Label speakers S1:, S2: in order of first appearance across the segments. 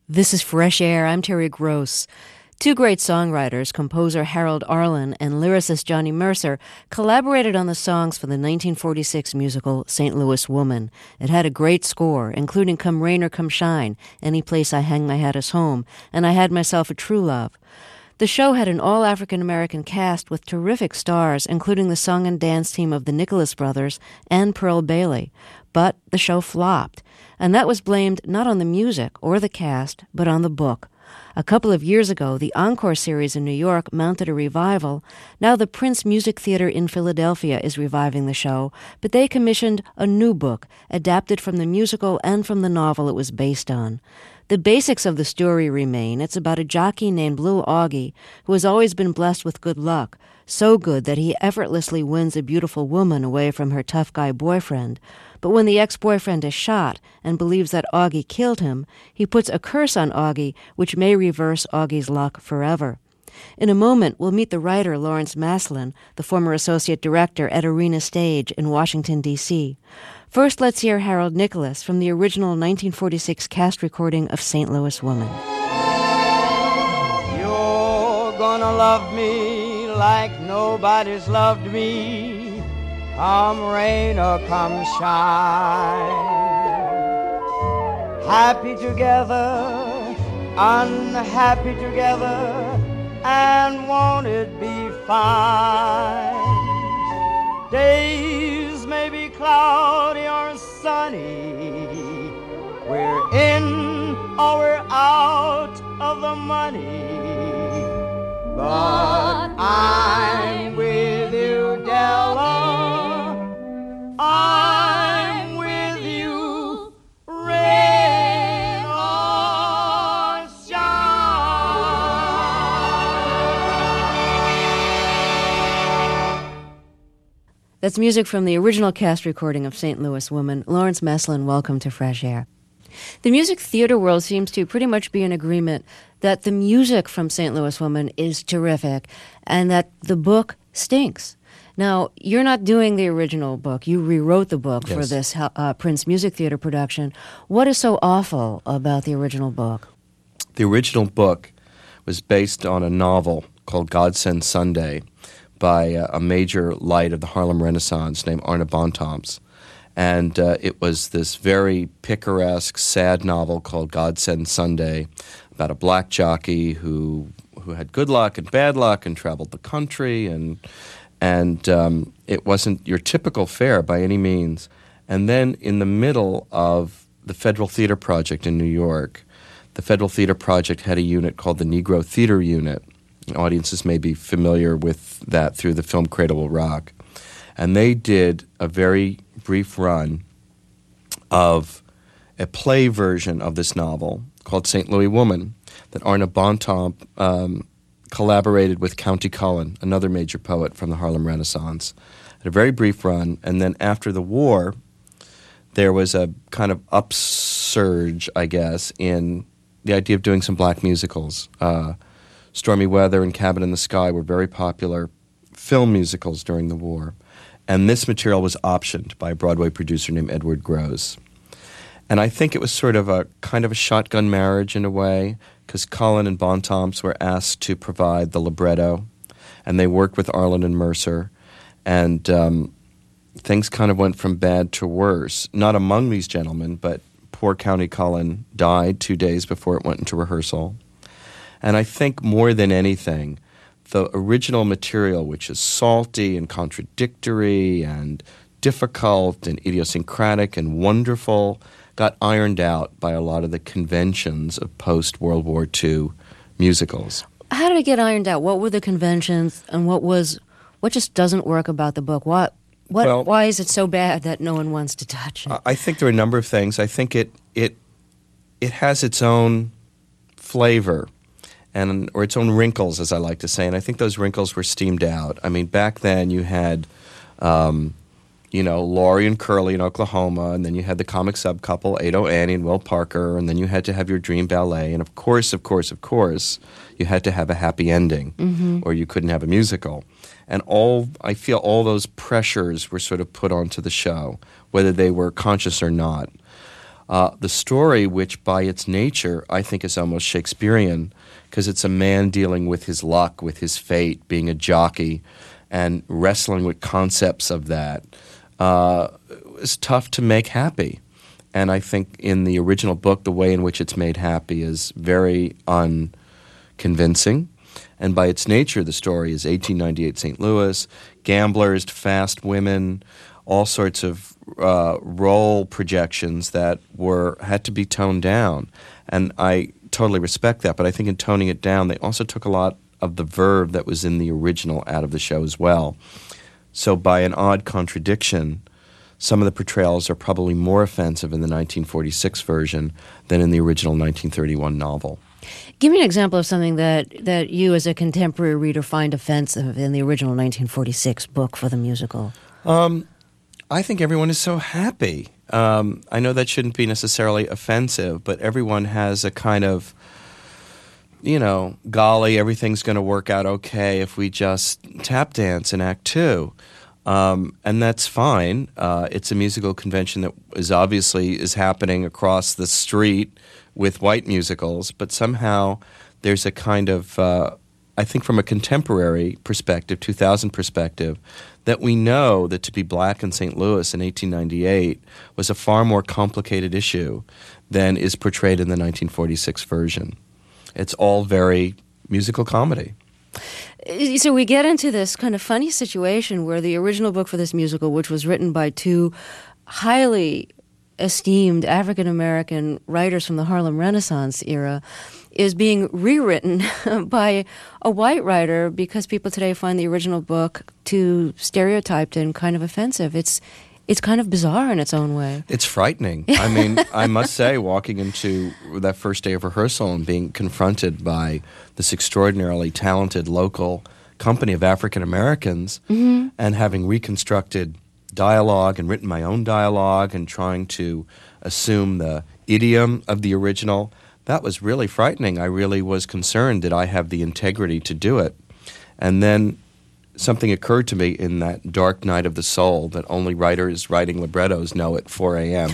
S1: This is Fresh Air. I'm Terry Gross. Two great songwriters, composer Harold Arlen and lyricist Johnny Mercer, collaborated on the songs for the 1946 musical St. Louis Woman. It had a great score, including Come Rain or Come Shine, Any Place I Hang My Hat Is Home, and I Had Myself a True Love. The show had an all-African-American cast with terrific stars, including the song and dance team of the Nicholas Brothers and Pearl Bailey. But the show flopped, and that was blamed not on the music or the cast, but on the book. A couple of years ago, the Encore series in New York mounted a revival. Now the Prince Music Theater in Philadelphia is reviving the show, but they commissioned a new book, adapted from the musical and from the novel it was based on. The basics of the story remain. It's about a jockey named Lil Augie who has always been blessed with good luck, so good that he effortlessly wins a beautiful woman away from her tough guy boyfriend. But when the ex-boyfriend is shot and believes that Augie killed him, he puts a curse on Augie, which may reverse Augie's luck forever. In a moment, we'll meet the writer Lawrence Maslin, the former associate director at Arena Stage in Washington, D.C. First, let's hear Harold Nicholas from the original 1946 cast recording of St. Louis Woman.
S2: You're gonna love me like nobody's loved me, come rain or come shine. Happy together, unhappy together, and won't it be fine? Days may be cloudy or sunny, we're in or we're out of the money, but I'm with you, Della, I'm with you, rain or shine.
S1: That's music from the original cast recording of St. Louis Woman. Lawrence Maslin, welcome to Fresh Air. The music theater world seems to pretty much be in agreement that the music from St. Louis Woman is terrific and that the book stinks. Now, you're not doing the original book. You rewrote the book for this Prince Music Theater production. What is so awful about the original book?
S3: The original book was based on a novel called God Send Sunday by a major light of the Harlem Renaissance named Arne Bontemps. And it was this very picaresque, sad novel called God Send Sunday about a black jockey who had good luck and bad luck and traveled the country, and it wasn't your typical fare by any means. And then in the middle of the Federal Theater Project in New York, the Federal Theater Project had a unit called the Negro Theater Unit. Audiences may be familiar with that through the film Cradle Will Rock. And they did a very brief run of a play version of this novel called St. Louis Woman that Arne Bontemps collaborated with Countee Cullen, another major poet from the Harlem Renaissance. Had a very brief run, and then after the war, there was a kind of upsurge, I guess, in the idea of doing some black musicals. Stormy Weather and Cabin in the Sky were very popular film musicals during the war. And this material was optioned by a Broadway producer named Edward Gross. And I think it was sort of a kind of a shotgun marriage in a way, because Cullen and Bontemps were asked to provide the libretto, and they worked with Arlen and Mercer, and things kind of went from bad to worse. Not among these gentlemen, but poor Countee Cullen died 2 days before it went into rehearsal. And I think more than anything, the original material, which is salty and contradictory and difficult and idiosyncratic and wonderful, got ironed out by a lot of the conventions of post-World War II musicals.
S1: How did it get ironed out? What were the conventions, and what just doesn't work about the book? Why is it so bad that no one wants to touch it?
S3: I think there are a number of things. I think it has its own flavor. Or its own wrinkles, as I like to say, and I think those wrinkles were steamed out. I mean, back then you had, Laurie and Curly in Oklahoma, and then you had the comic sub-couple, Ado Annie and Will Parker, and then you had to have your dream ballet, and of course, you had to have a happy ending, or you couldn't have a musical. And I feel all those pressures were sort of put onto the show, whether they were conscious or not. The story, which by its nature I think is almost Shakespearean, because it's a man dealing with his luck, with his fate, being a jockey, and wrestling with concepts of that, is tough to make happy. And I think in the original book, the way in which it's made happy is very unconvincing. And by its nature, the story is 1898 St. Louis, gamblers, fast women, all sorts of role projections that had to be toned down. And I totally respect that, but I think in toning it down, they also took a lot of the verve that was in the original out of the show as well. So by an odd contradiction, some of the portrayals are probably more offensive in the 1946 version than in the original 1931 novel.
S1: Give me an example of something that you as a contemporary reader find offensive in the original 1946 book for the musical.
S3: I think everyone is so happy. I know that shouldn't be necessarily offensive, but everyone has a kind of, golly, everything's going to work out okay if we just tap dance in Act Two. And that's fine. It's a musical convention that is happening across the street with white musicals, but somehow there's a kind of, I think from a contemporary perspective, 2000 perspective, that we know that to be black in St. Louis in 1898 was a far more complicated issue than is portrayed in the 1946 version. It's all very musical comedy.
S1: So we get into this kind of funny situation where the original book for this musical, which was written by two highly esteemed African-American writers from the Harlem Renaissance era, is being rewritten by a white writer because people today find the original book too stereotyped and kind of offensive. It's kind of bizarre in its own way.
S3: It's frightening. I mean, I must say, walking into that first day of rehearsal and being confronted by this extraordinarily talented local company of African Americans and having reconstructed dialogue and written my own dialogue and trying to assume the idiom of the original, that was really frightening. I really was concerned that I have the integrity to do it. And then something occurred to me in that dark night of the soul that only writers writing librettos know at 4 a.m.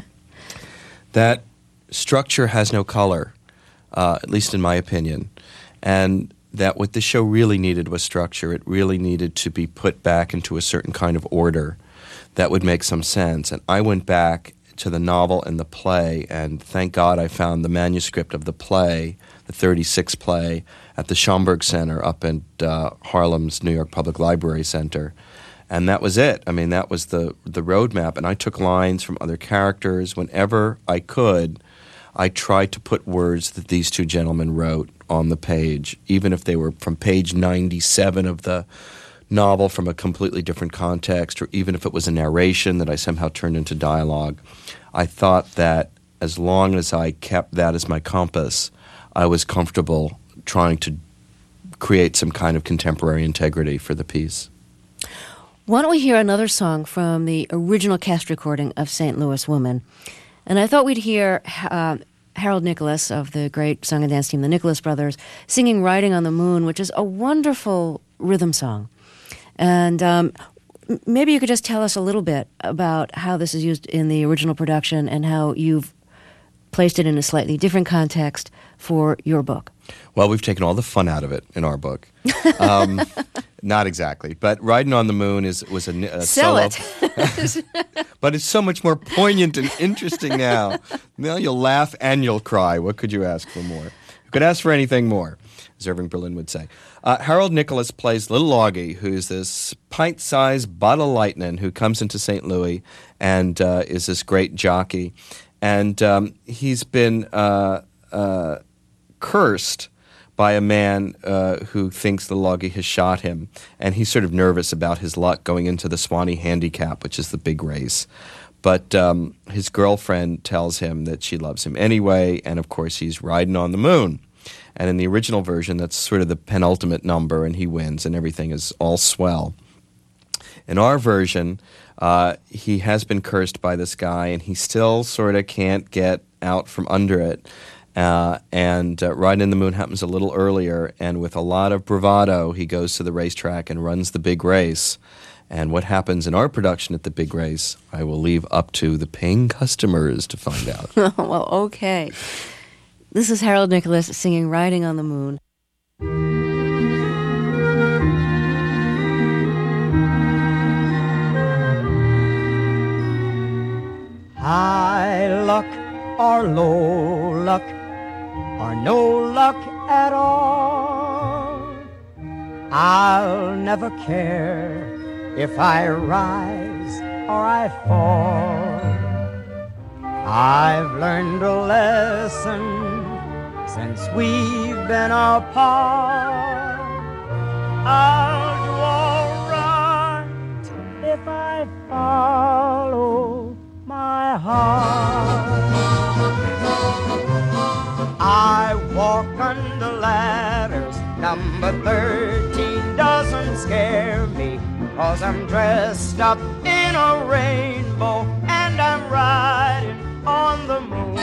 S3: That structure has no color, at least in my opinion. And that what the show really needed was structure. It really needed to be put back into a certain kind of order that would make some sense. And I went back to the novel and the play, and thank God I found the manuscript of the play, the 36 play, at the Schomburg Center up at Harlem's New York Public Library Center. And that was it. I mean, that was the roadmap. And I took lines from other characters. Whenever I could, I tried to put words that these two gentlemen wrote on the page, even if they were from page 97 of the novel from a completely different context, or even if it was a narration that I somehow turned into dialogue. I thought that as long as I kept that as my compass, I was comfortable trying to create some kind of contemporary integrity for the piece.
S1: Why don't we hear another song from the original cast recording of St. Louis Woman? And I thought we'd hear Harold Nicholas of the great song and dance team, the Nicholas Brothers, singing Riding on the Moon, which is a wonderful rhythm song. And maybe you could just tell us a little bit about how this is used in the original production and how you've placed it in a slightly different context for your book.
S3: Well, we've taken all the fun out of it in our book. Not exactly, but Riding on the Moon was a
S1: Sell
S3: solo.
S1: it.
S3: But it's so much more poignant and interesting now. Now you'll laugh and you'll cry. What could you ask for more? You could ask for anything more, as Irving Berlin would say. Harold Nicholas plays Little Augie, who's this pint-sized bottle of lightning who comes into St. Louis and is this great jockey. And he's been cursed by a man who thinks the Augie has shot him. And he's sort of nervous about his luck going into the Swanee Handicap, which is the big race. But his girlfriend tells him that she loves him anyway, and of course he's riding on the moon. And in the original version, that's sort of the penultimate number, and he wins, and everything is all swell. In our version, he has been cursed by this guy, and he still sort of can't get out from under it. And Riding in the Moon happens a little earlier, and with a lot of bravado, he goes to the racetrack and runs the big race. And what happens in our production at the Big Race, I will leave up to the paying customers to find out.
S1: Well, okay. This is Harold Nicholas singing Riding on the Moon.
S2: High luck or low luck or no luck at all, I'll never care if I rise or I fall. I've learned a lesson since we've been apart. I'll do all right if I follow my heart. I walk under ladders, number 13 doesn't scare me, 'cause I'm dressed up in a rainbow and I'm riding on the moon.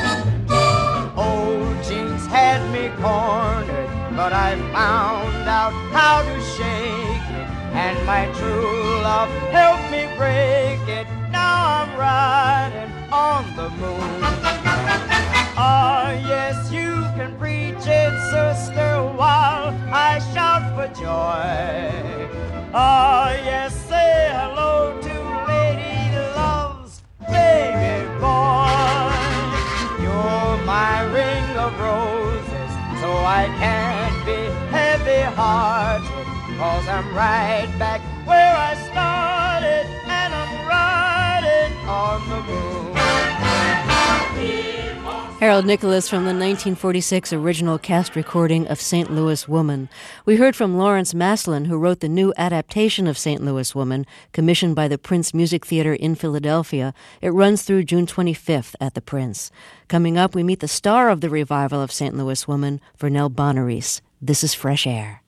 S2: Old jeans had me cornered, but I found out how to shake it, and my true love helped me break it. Now I'm riding on the moon. Oh, yes, you can preach it, sister, while I shout for joy. Oh, yes, say hello to Lady Love's baby boy. You're my ring of roses, so I can't be heavy-hearted, 'cause I'm right back where I started, and I'm riding on the moon.
S1: Harold Nicholas from the 1946 original cast recording of St. Louis Woman. We heard from Lawrence Maslin, who wrote the new adaptation of St. Louis Woman, commissioned by the Prince Music Theater in Philadelphia. It runs through June 25th at the Prince. Coming up, we meet the star of the revival of St. Louis Woman, Vernell Bonaris. This is Fresh Air.